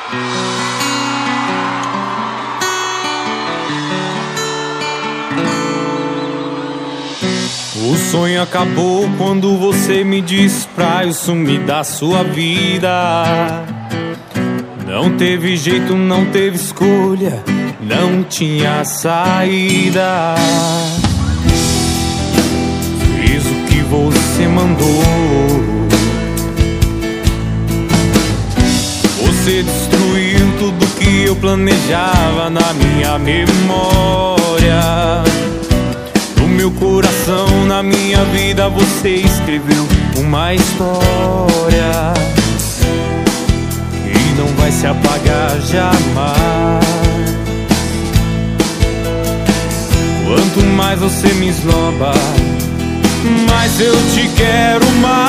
O sonho acabou quando você me disse pra eu sumir da sua vida. Não teve jeito, não teve escolha, não tinha saída. Fiz o que você mandou. Você destruiu tudo que eu planejava na minha memória. No meu coração, na minha vida, você escreveu uma história que não vai se apagar jamais. Quanto mais você me esnoba, mais eu te quero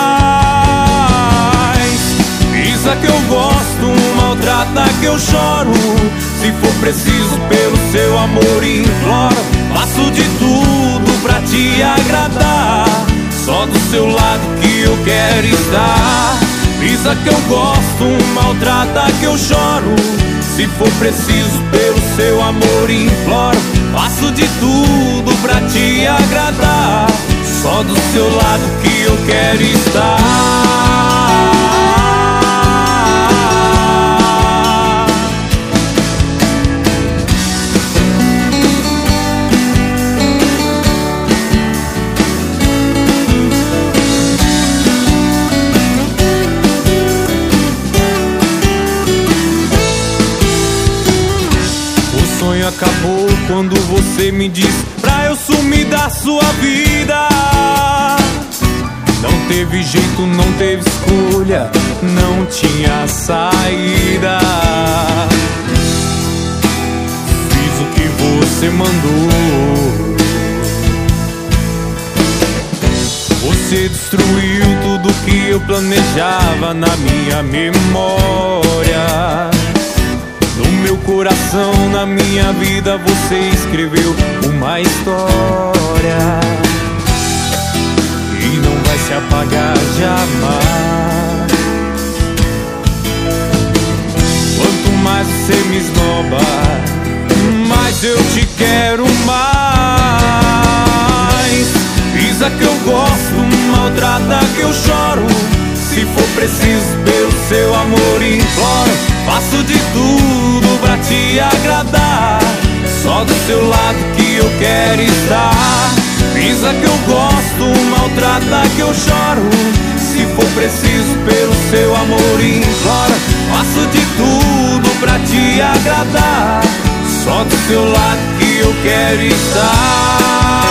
mais. Pisa que eu gosto, maltrata que eu choro. Se for preciso, pelo seu amor imploro. Faço de tudo pra te agradar. Só do seu lado que eu quero estar. Pisa que eu gosto, maltrata que eu choro. Se for preciso, pelo seu amor imploro. Faço de tudo pra te agradar. Só do seu lado que eu quero estar. O sonho acabou quando você me disse pra eu sumir da sua vida. Não teve jeito, não teve escolha, não tinha saída. Fiz o que você mandou. Você destruiu tudo que eu planejava na minha memória. No meu coração, na minha vida, você escreveu uma história que não vai se apagar jamais. Quanto mais você me esnoba, mais eu te quero mais. Pisa que eu gosto, maltrata que eu choro. Se for preciso, pelo seu amor imploro. Faço de tudo pra te agradar. Só do seu lado que eu quero estar. Pisa que eu gosto, maltrata que eu choro. Se for preciso, pelo seu amor imploro. Faço de tudo pra te agradar. Só do seu lado que eu quero estar.